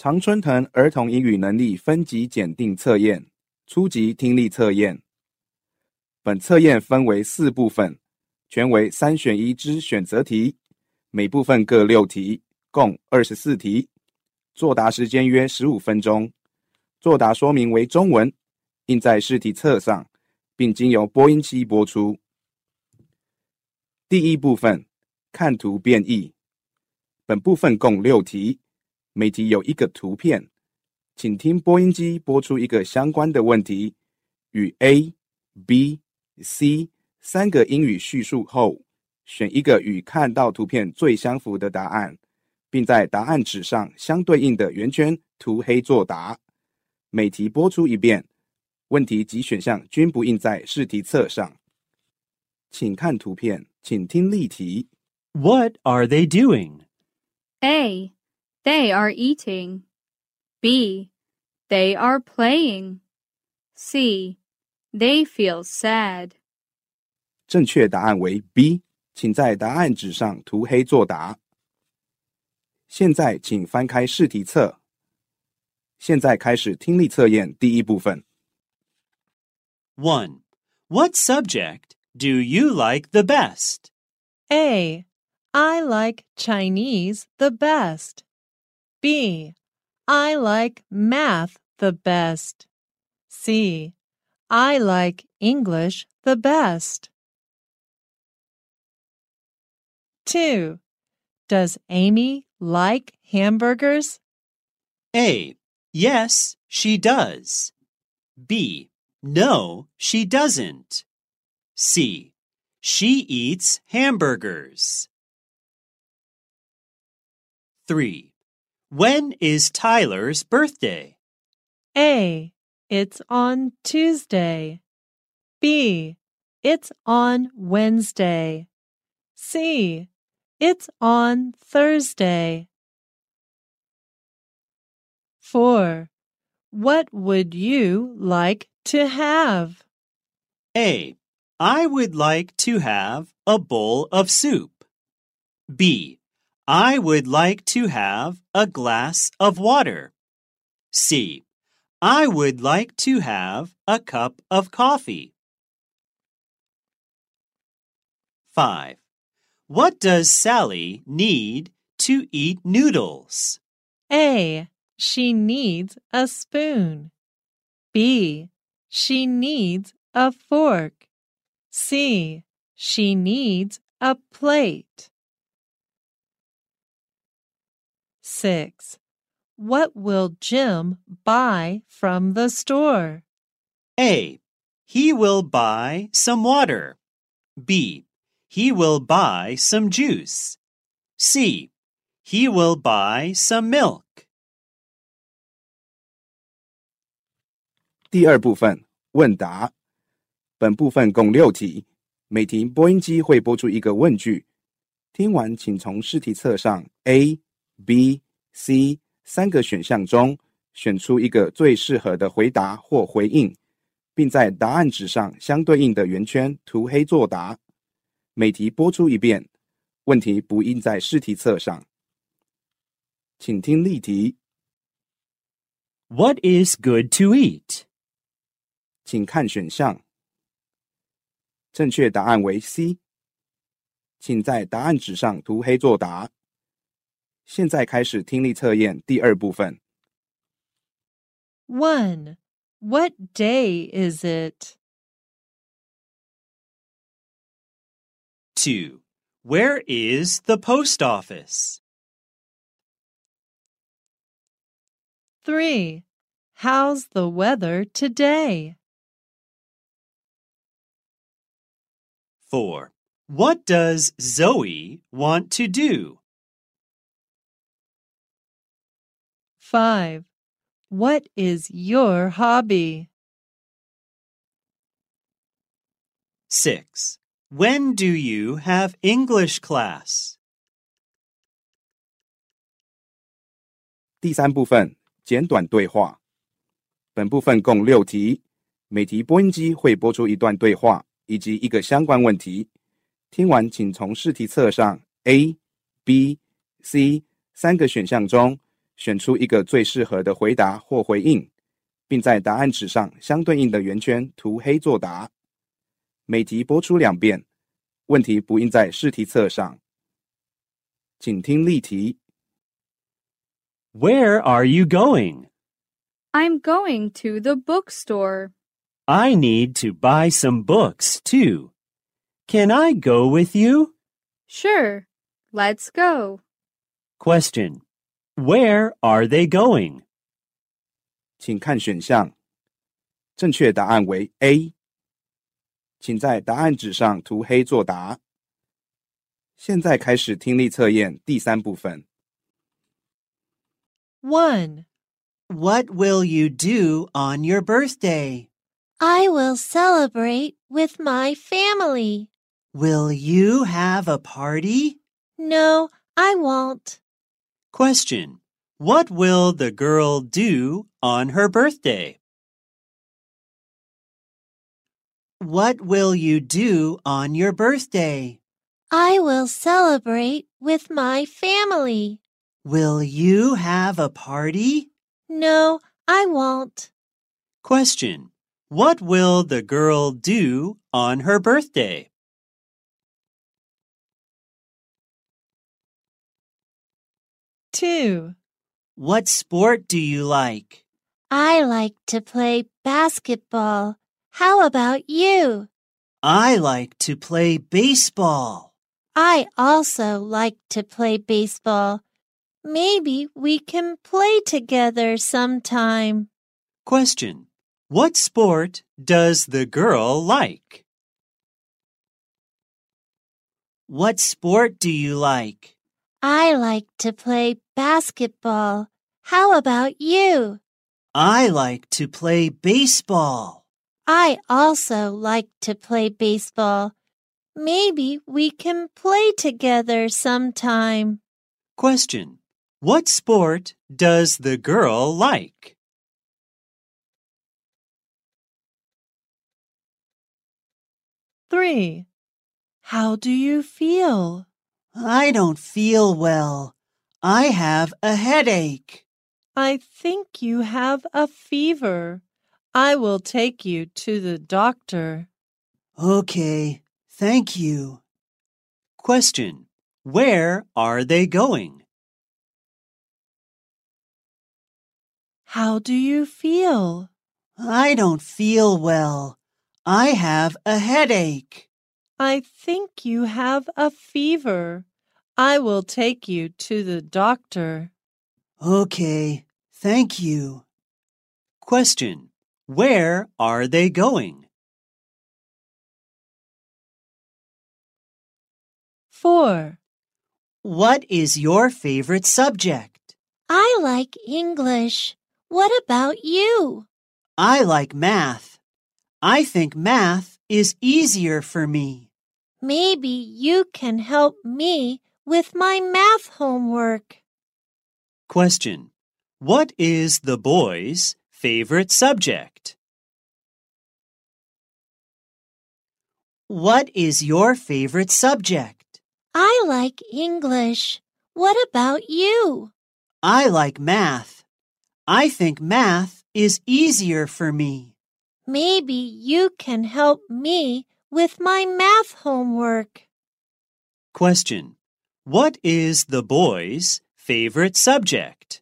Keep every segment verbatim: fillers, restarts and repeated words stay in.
常春藤儿童英语能力分级检定测验，初级听力测验。本测验分为四部分，全为三选一之选择题，每部分各六题，共二十四题。作答时间约十五分钟。作答说明为中文，印在试题册上，并经由播音机播出。第一部分，看图变译。本部分共六题，每题有一个图片，请听播音机播出一个相关的问题，与 A、B、C 三个英语叙述后，选一个与看到图片最相符的答案，并在答案纸上相对应的圆圈涂黑作答。每题播出一遍，问题及选项均不印在试题册上。请看图片，请听例题。 What are they doing? A. They are eating. B. They are playing. C. They feel sad. 正确答案为 B， 请在答案纸上涂黑作答。现在请翻开试题册。现在开始听力测验第一部分。 one. What subject do you like the best? A. I like Chinese the best. B. I like math the best. C. I like English the best. two. Does Amy like hamburgers? A. Yes, she does. B. No, she doesn't. C. She eats hamburgers. three. When is Tyler's birthday? A. It's on Tuesday. B. It's on Wednesday. C. It's on Thursday. four. What would you like to have? A. I would like to have a bowl of soup. B. I would like to have a glass of water. C. I would like to have a cup of coffee. five. What does Sally need to eat noodles? A. She needs a spoon. B. She needs a fork. C. She needs a plate. six. What will Jim buy from the store? A. He will buy some water. B. He will buy some juice. C. He will buy some milk. 第二部分，问答。本部分共六题，每题播音机会播出一个问句。听完请从试题册上 A、B、C 三个选项中选出一个最适合的回答或回应，并在答案纸上相对应的圆圈涂黑作答。每题播出一遍，问题不印在试题册上。请听例题。 What is good to eat? 请看选项。正确答案为 C， 请在答案纸上涂黑作答。现在开始听力测验第二部分。 one. What day is it? two. Where is the post office? three. How's the weather today? four. What does Zoe want to do? five. What is your hobby? six. When do you have English class? 第三部分，简短对话。本部分共六题，每题播音机会播出一段对话以及一个相关问题。听完请从试题册上 A、B、C 三个选项中选出一个最适合的回答或回应，并在答案纸上相对应的圆圈涂黑作答。每题播出两遍，问题不印在试题册上。请听例题。 Where are you going? I'm going to the bookstore. I need to buy some books, too. Can I go with you? Sure, let's go. Question. Where are they going? 请看选项，正确答案为 A。请在答案纸上涂黑作答。现在开始听力测验第三部分。 one. What will you do on your birthday? I will celebrate with my family. Will you have a party? No, I won't. Question. What will the girl do on her birthday? What will you do on your birthday? I will celebrate with my family. Will you have a party? No, I won't. Question. What will the girl do on her birthday? two. What sport do you like? I like to play basketball. How about you? I like to play baseball. I also like to play baseball. Maybe we can play together sometime. Question. What sport does the girl like? What sport do you like? I like to play basketball. How about you? I like to play baseball. I also like to play baseball. Maybe we can play together sometime. Question. What sport does the girl like? three. How do you feel? I don't feel well. I have a headache. I think you have a fever. I will take you to the doctor. Okay, thank you. Question. Where are they going? How do you feel? I don't feel well. I have a headache. I think you have a fever. I will take you to the doctor. Okay, thank you. Question. Where are they going? four. What is your favorite subject? I like English. What about you? I like math. I think math is easier for me. Maybe you can help me with my math homework. Question. What is the boy's favorite subject? What is your favorite subject? I like English. What about you? I like math. I think math is easier for me. Maybe you can help me with my math homework. Question. What is the boy's favorite subject?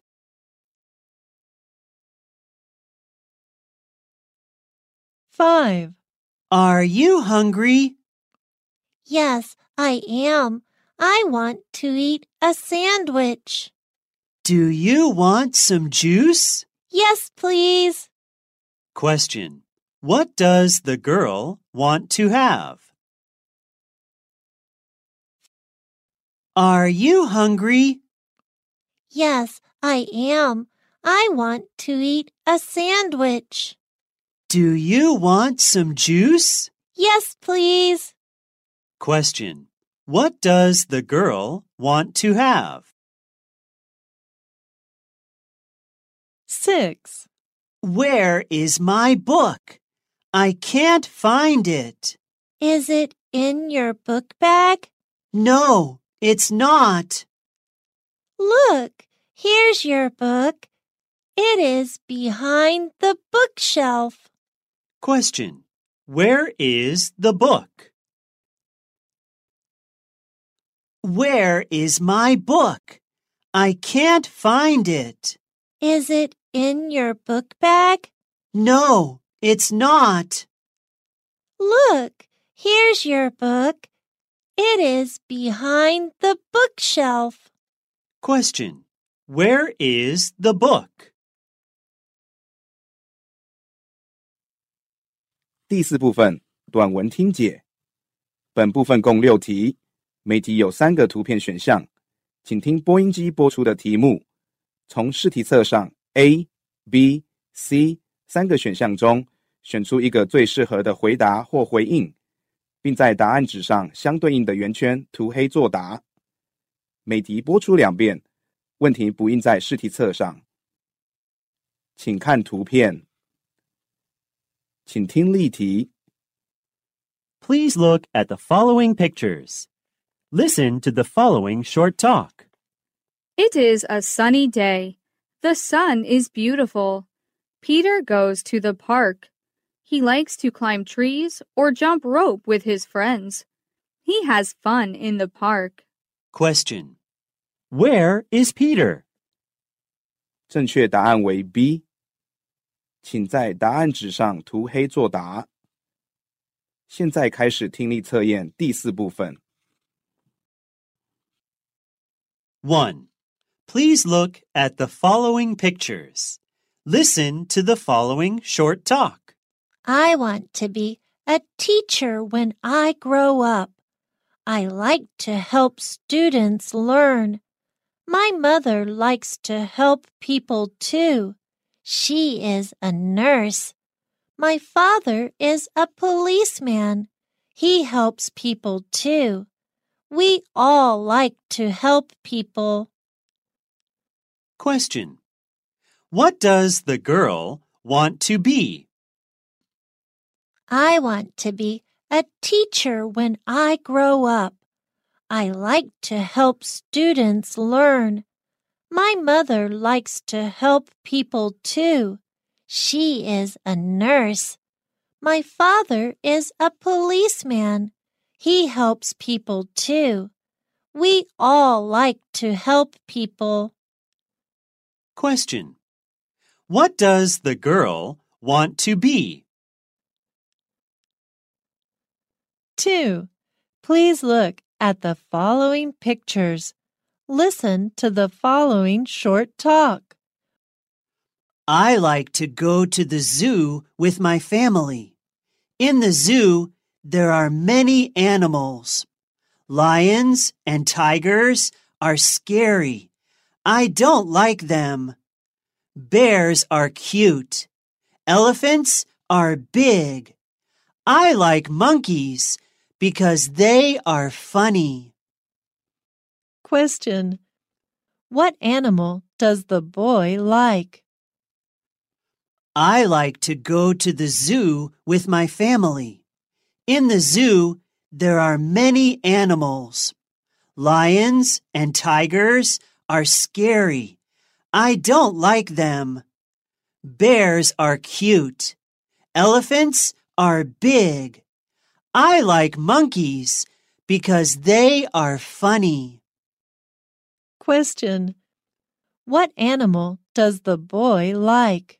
five. Are you hungry? Yes, I am. I want to eat a sandwich. Do you want some juice? Yes, please. Question. What does the girl want to have? Are you hungry? Yes, I am. I want to eat a sandwich. Do you want some juice? Yes, please. Question. What does the girl want to have? six. Where is my book? I can't find it. Is it in your book bag? No, it's not. Look, Here's your book. It is behind the bookshelf. Question. Where is the book? Where is my book? I can't find it. Is it in your book bag? No, it's not. Look, here's your book. It is behind the bookshelf. Question. Where is the book? 第四部分短文听解。本部分共六题，每题有三个图片选项，请听播音机播出的题目，从试题册上 A、B、C 三个选项中选出一个最适合的回答或回应，并在答案纸上相对应的圆圈涂黑作答。每题播出两遍，问题不印在试题册上。请看图片，请听例题。 Please look at the following pictures. Listen to the following short talk. It is a sunny day. The sun is beautiful. Peter goes to the park. He likes to climb trees or jump rope with his friends. He has fun in the park. Question. Where is Peter? 正确答案为 B。请在答案纸上涂黑作答。现在开始听力测验第四部分。 one. Please look at the following pictures. Listen to the following short talk. I want to be a teacher when I grow up. I like to help students learn. My mother likes to help people too. She is a nurse. My father is a policeman. He helps people too. We all like to help people. Question. What does the girl want to be? I want to be a teacher when I grow up. I like to help students learn. My mother likes to help people too. She is a nurse. My father is a policeman. He helps people too. We all like to help people. Question. What does the girl want to be? two. Please look at the following pictures. Listen to the following short talk. I like to go to the zoo with my family. In the zoo, there are many animals. Lions and tigers are scary. I don't like them. Bears are cute. Elephants are big. I like monkeys because they are funny. Question. What animal does the boy like? I like to go to the zoo with my family. In the zoo, there are many animals. Lions and tigers are scary. I don't like them. Bears are cute. Elephants are big. I like monkeys because they are funny. Question. What animal does the boy like?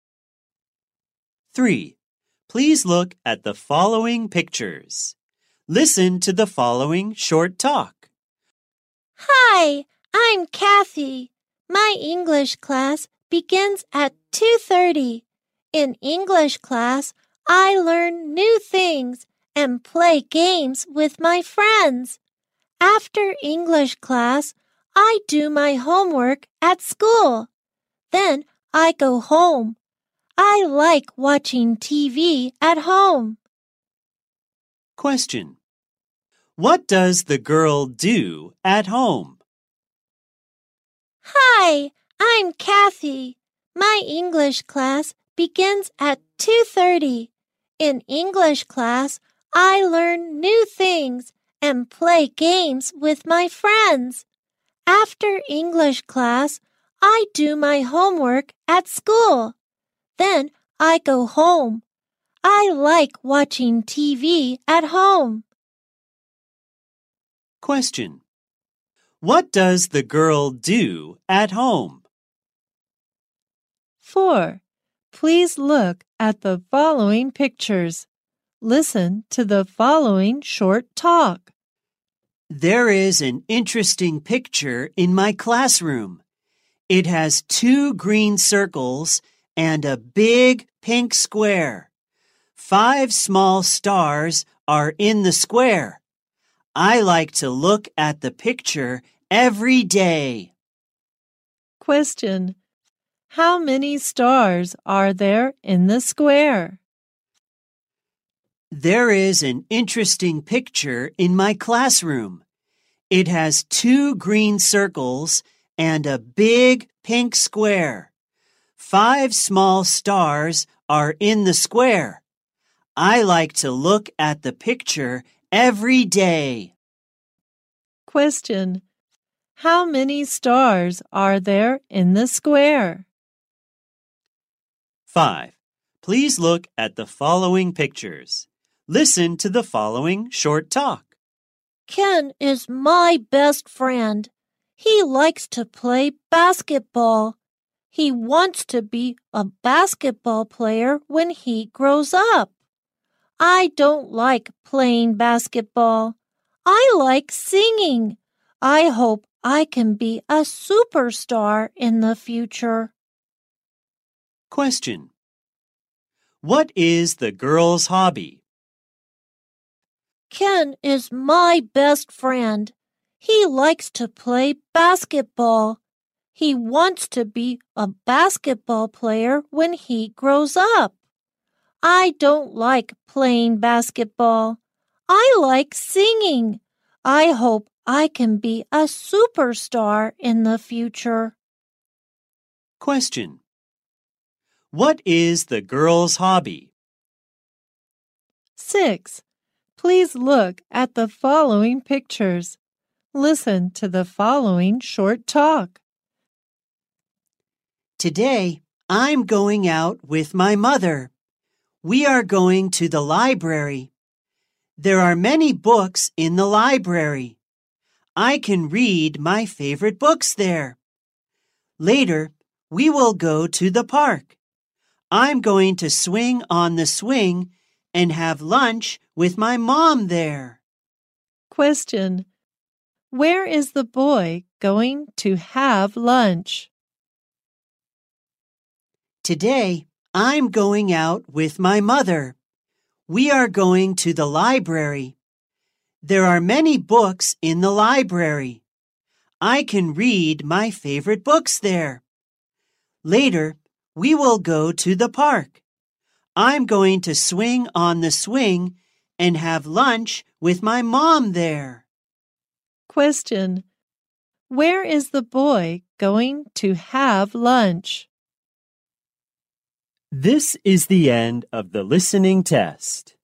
three. Please look at the following pictures. Listen to the following short talk. Hi, I'm Kathy. My English class begins at two thirty. In English class, I learn new things and play games with my friends. After English class, I do my homework at school. Then I go home. I like watching T V at home. Question. What does the girl do at home? Hi, I'm Kathy. My English class begins at two thirty. In English class, I learn new things and play games with my friends. After English class, I do my homework at school. Then I go home. I like watching T V at home. Question. What does the girl do at home? four. Please look at the following pictures. Listen to the following short talk. There is an interesting picture in my classroom. It has two green circles and a big pink square. Five small stars are in the square. I like to look at the picture every day. Question. How many stars are there in the square? There is an interesting picture in my classroom. It has two green circles and a big pink square. Five small stars are in the square. I like to look at the picture every day. Question. How many stars are there in the square? five. Please look at the following pictures. Listen to the following short talk. Ken is my best friend. He likes to play basketball. He wants to be a basketball player when he grows up. I don't like playing basketball. I like singing. I hope I can be a superstar in the future. Question. What is the girl's hobby? Ken is my best friend. He likes to play basketball. He wants to be a basketball player when he grows up. I don't like playing basketball. I like singing. I hope I can be a superstar in the future. Question. What is the girl's hobby? six. Please look at the following pictures. Listen to the following short talk. Today, I'm going out with my mother. We are going to the library. There are many books in the library. I can read my favorite books there. Later, we will go to the park. I'm going to swing on the swing and have lunch with my mom there. Question. Where is the boy going to have lunch? Today, I'm going out with my mother. We are going to the library. There are many books in the library. I can read my favorite books there. Later, we will go to the park. I'm going to swing on the swing and have lunch with my mom there. Question. Where is the boy going to have lunch? This is the end of the listening test.